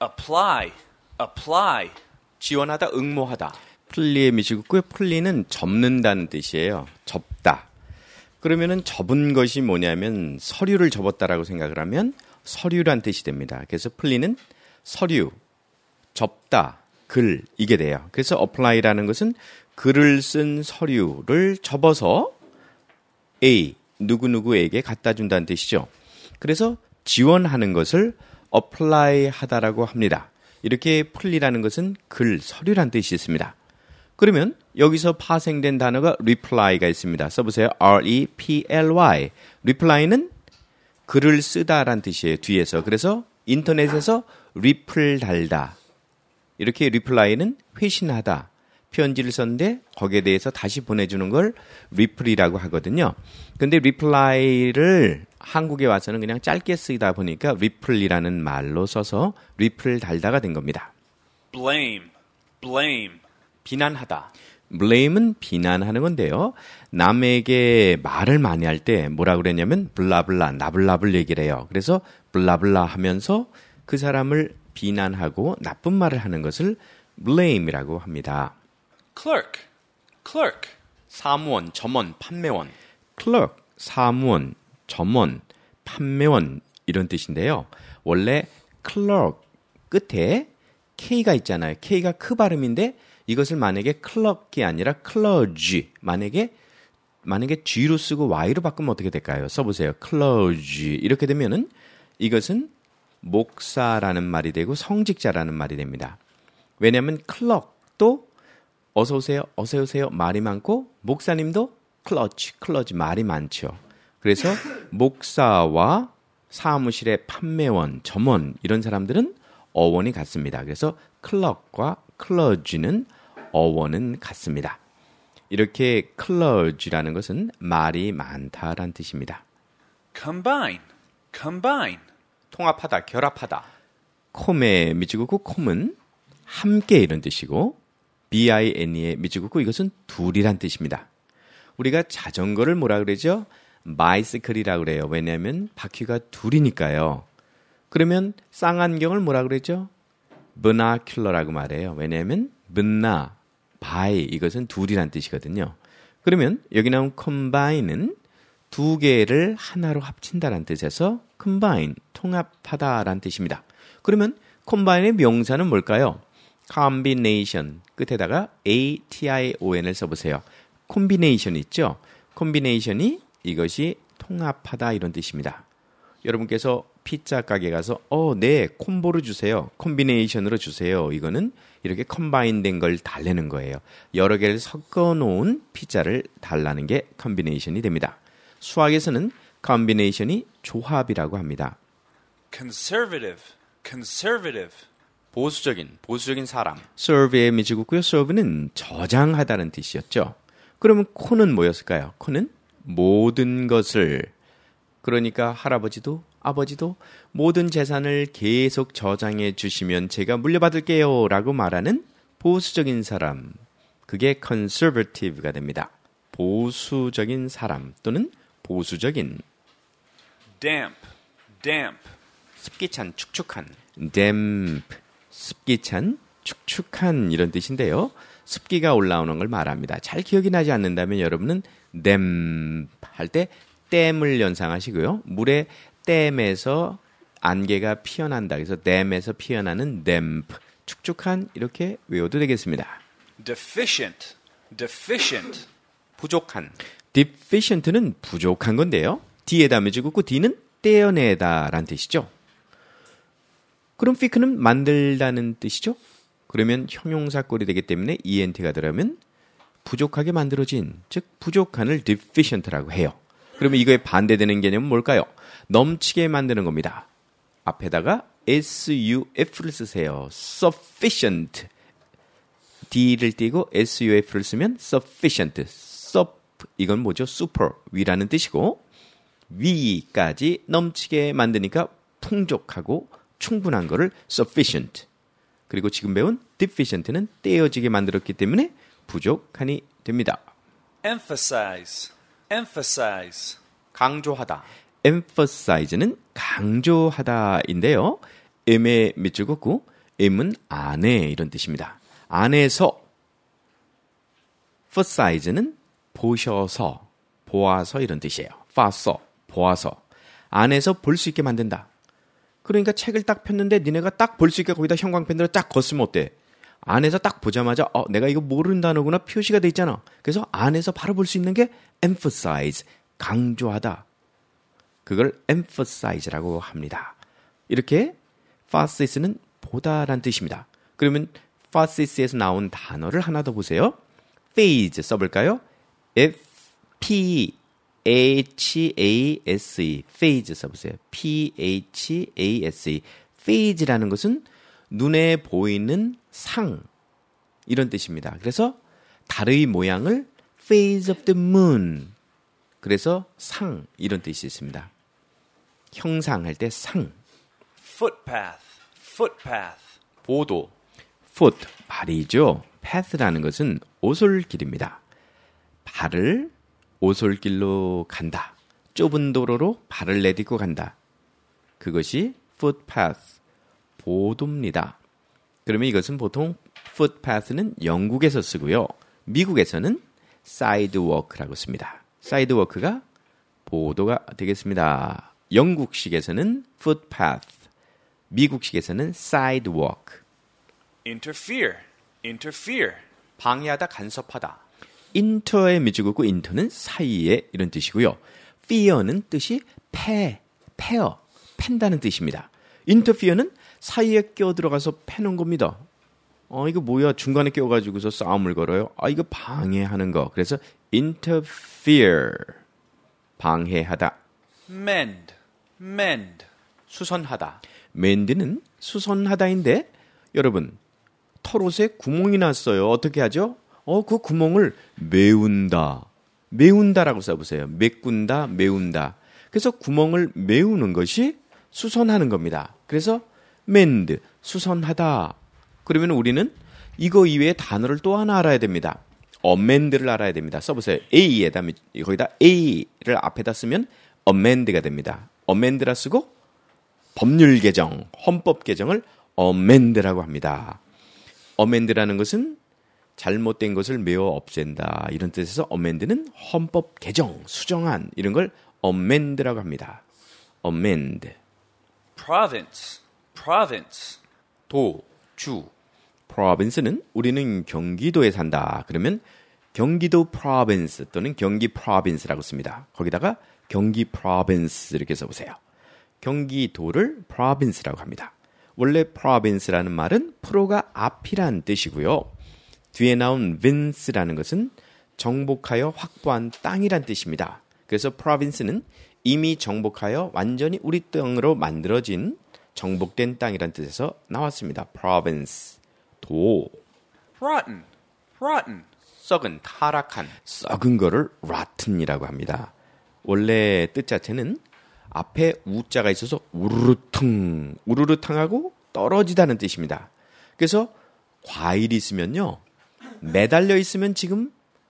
apply, apply. 지원하다, 응모하다. 플리의 미지국고요. 플리는 접는다는 뜻이에요. 접다. 그러면은 접은 것이 뭐냐면 서류를 접었다라고 생각을 하면 서류란 뜻이 됩니다. 그래서 플리는 서류, 접다, 글 이게 돼요. 그래서 apply라는 것은 글을 쓴 서류를 접어서 A, 누구누구에게 갖다 준다는 뜻이죠. 그래서 지원하는 것을 apply 하다라고 합니다. 이렇게 플리라는 것은 글, 서류란 뜻이 있습니다. 그러면 여기서 파생된 단어가 reply가 있습니다. 써보세요. R-E-P-L-Y. reply는 글을 쓰다란 뜻이에요. 뒤에서. 그래서 인터넷에서 rep를 달다. 이렇게 reply는 회신하다. 편지를 썼는데 거기에 대해서 다시 보내주는 걸 reply라고 하거든요. 근데 reply를 한국에 와서는 그냥 짧게 쓰다 보니까 reply라는 말로 써서 rep를 달다가 된 겁니다. blame, blame. 비난하다. blame은 비난하는 건데요. 남에게 말을 많이 할 때 뭐라 그랬냐면 블라블라, 나블라블 얘기를 해요. 그래서 블라블라 하면서 그 사람을 비난하고 나쁜 말을 하는 것을 blame이라고 합니다. clerk, clerk. 사무원, 점원, 판매원. clerk, 사무원, 점원, 판매원 이런 뜻인데요. 원래 clerk 끝에 K가 있잖아요. K가 크 발음인데 이것을 만약에 clerk이 아니라 clergy, 만약에 G로 쓰고 Y로 바꾸면 어떻게 될까요? 써보세요. clergy. 이렇게 되면은 이것은 목사라는 말이 되고 성직자라는 말이 됩니다. 왜냐하면 clerk도 어서 오세요 말이 많고 목사님도 clergy 말이 많죠. 그래서 목사와 사무실의 판매원, 점원 이런 사람들은 어원이 같습니다. 그래서 clerk과 clergy는 어원은 같습니다. 이렇게 clergy라는 것은 말이 많다라는 뜻입니다. combine, combine. 통합하다, 결합하다. 콤의 미지국구 콤은 함께 이런 뜻이고 bine의 미지국구 이것은 둘이란 뜻입니다. 우리가 자전거를 뭐라 그러죠? bicycle이라고 그래요. 왜냐하면 바퀴가 둘이니까요. 그러면 쌍안경을 뭐라 그러죠? binocular라고 말해요. 왜냐하면 bina, bi 이것은 둘이란 뜻이거든요. 그러면 여기 나온 combine은 두 개를 하나로 합친다는 뜻에서 combine, 통합하다라는 뜻입니다. 그러면 combine의 명사는 뭘까요? combination, 끝에다가 ation을 써보세요. combination 있죠? combination이 이것이 통합하다 이런 뜻입니다. 여러분께서 피자 가게 가서 네, 콤보로 주세요. 콤비네이션으로 주세요. 이거는 이렇게 컴바인된 걸 달래는 거예요. 여러 개를 섞어 놓은 피자를 달라는 게 컴비네이션이 됩니다. 수학에서는 컴비네이션이 조합이라고 합니다. conservative, conservative. 보수적인 사람. serve의 미지국고요. serve는 저장하다는 뜻이었죠. 그러면 코는 뭐였을까요? 코는 모든 것을, 그러니까 할아버지도 아버지도 모든 재산을 계속 저장해 주시면 제가 물려받을게요 라고 말하는 보수적인 사람, 그게 conservative가 됩니다. 보수적인 사람 또는 보수적인. damp, damp. 습기찬, 축축한. damp, 습기찬, 축축한 이런 뜻인데요. 습기가 올라오는 걸 말합니다. 잘 기억이 나지 않는다면 여러분은 damp 할 때 댐을 연상하시고요. 물에 댐에서 안개가 피어난다. 그래서 댐에서 피어나는 damp, 축축한 이렇게 외워도 되겠습니다. deficient, deficient. 부족한. deficient는 부족한 건데요. D에다 미지국고 D는 떼어내다라는 뜻이죠. 그럼 fix는 만들다는 뜻이죠. 그러면 형용사꼴이 되기 때문에 ENT가 들어가면 부족하게 만들어진, 즉 부족한을 deficient라고 해요. 그러면 이거에 반대되는 개념은 뭘까요? 넘치게 만드는 겁니다. 앞에다가 SUF를 쓰세요. sufficient. D를 띄고 SUF를 쓰면 sufficient. sup, 이건 뭐죠? super, 위라는 뜻이고 위까지 넘치게 만드니까 풍족하고 충분한 거를 sufficient. 그리고 지금 배운 deficient는 떼어지게 만들었기 때문에 부족한이 됩니다. emphasize, emphasize. 강조하다. emphasize는 강조하다인데요. M의 밑줄 긋고 im은 안에 이런 뜻입니다. 안에서 emphasize는 보셔서, 보아서 이런 뜻이에요. 봐서, 보아서. 안에서 볼 수 있게 만든다. 그러니까 책을 딱 폈는데 니네가 딱 볼 수 있게 거기다 형광펜으로 딱 걷으면 어때? 안에서 딱 보자마자 내가 이거 모르는 단어구나 표시가 돼 있잖아. 그래서 안에서 바로 볼 수 있는 게 emphasize, 강조하다. 그걸 emphasize라고 합니다. 이렇게 facet는 보다란 뜻입니다. 그러면 facet에서 나온 단어를 하나 더 보세요. phase 써볼까요? P-H-A-S-E, phase 써보세요. P-H-A-S-E. phase라는 것은 눈에 보이는 상, 이런 뜻입니다. 그래서 달의 모양을 phase of the moon, 그래서 상, 이런 뜻이 있습니다. 형상할 때 상. footpath, footpath. 보도. foot, 발이죠. path라는 것은 오솔길입니다. 발을 오솔길로 간다. 좁은 도로로 발을 내딛고 간다. 그것이 footpath, 보도입니다. 그러면 이것은 보통 footpath는 영국에서 쓰고요. 미국에서는 sidewalk라고 씁니다. sidewalk가 보도가 되겠습니다. 영국식에서는 footpath, 미국식에서는 sidewalk. Interfere, interfere. 방해하다, 간섭하다. inter의 미지국고 inter는 사이에 이런 뜻이고요. fear는 뜻이 패어, 팬다는 뜻입니다. interfere는 사이에 끼어들어가서 패는 겁니다. 이거 뭐야? 중간에 끼어가지고서 싸움을 걸어요? 이거 방해하는 거. 그래서 interfere, 방해하다. Mend, mend. 수선하다. mend는 수선하다인데 여러분, 털옷에 구멍이 났어요. 어떻게 하죠? 그 구멍을 메운다. 메운다라고 써보세요. 메꾼다, 메운다. 그래서 구멍을 메우는 것이 수선하는 겁니다. 그래서 mend, 수선하다. 그러면 우리는 이거 이외에 단어를 또 하나 알아야 됩니다. amend를 알아야 됩니다. 써보세요. A에다, 거기다 A를 앞에다 쓰면 amend가 됩니다. amend라 쓰고 법률 개정, 헌법 개정을 amend라고 합니다. amend라는 것은 잘못된 것을 메워 없앤다, 이런 뜻에서 amend는 헌법 개정, 수정한, 이런 걸 amend라고 합니다. amend. Province, province. 도, 주. province는 우리는 경기도에 산다. 그러면 경기도 province 또는 경기 province라고 씁니다. 거기다가 경기 province 이렇게 써보세요. 경기도를 province라고 합니다. 원래 province라는 말은 프로가 앞이란 뜻이고요. 뒤에 나온 vince라는 것은 정복하여 확보한 땅이란 뜻입니다. 그래서 province는 이미 정복하여 완전히 우리 땅으로 만들어진 정복된 땅이란 뜻에서 나왔습니다. province, 도. Rotten, rotten. 썩은, 타락한, 썩은 거를 rotten이라고 합니다. 원래 뜻 자체는 앞에 우자가 있어서 우르르탕, 우르르탕하고 떨어지다는 뜻입니다. 그래서 과일이 있으면요, 매달려 있으면 지금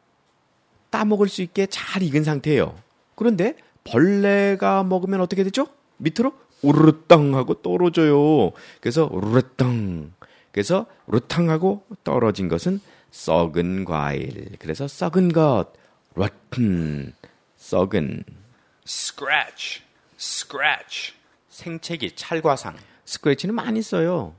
따먹을 수 있게 잘 익은 상태예요. 그런데 벌레가 먹으면 어떻게 되죠? 밑으로 우르르땅 하고 떨어져요. 그래서 우르르땅. 그래서 우르르땅하고 떨어진 것은 썩은 과일. 그래서 썩은 것, rotten, 썩은. Scratch, scratch. 생채기, 찰과상. 스크래치는 많이 써요.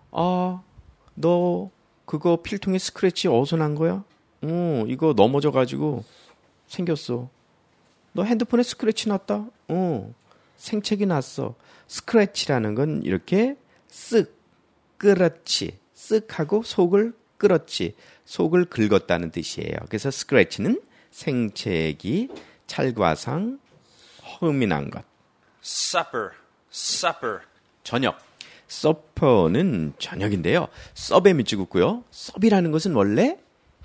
너 그거 필통에 스크래치 어디서 난 거야? 이거 넘어져가지고 생겼어. 너 핸드폰에 스크래치 났다? 생채기 났어. 스크래치라는 건 이렇게 쓱, 끌었지. 쓱하고 속을 끌었지. 속을 긁었다는 뜻이에요. 그래서 스크래치는 생채기, 찰과상, 흠이 난 것. Supper, supper. 저녁. supper는 저녁인데요. sup에 밑줄 긋고요. sup이라는 것은 원래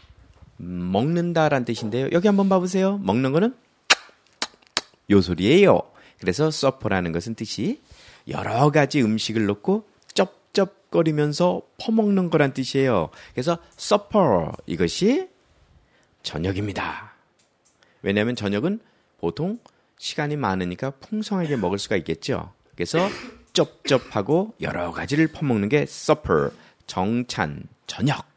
먹는다라는 뜻인데요. 여기 한번 봐보세요. 먹는 거는 요 소리예요. 그래서 supper라는 것은 뜻이 여러 가지 음식을 넣고 쩝쩝거리면서 퍼먹는 거란 뜻이에요. 그래서 supper, 이것이 저녁입니다. 왜냐하면 저녁은 보통 시간이 많으니까 풍성하게 먹을 수가 있겠죠. 그래서 쩝쩝하고 여러 가지를 퍼먹는 게 supper, 정찬, 저녁.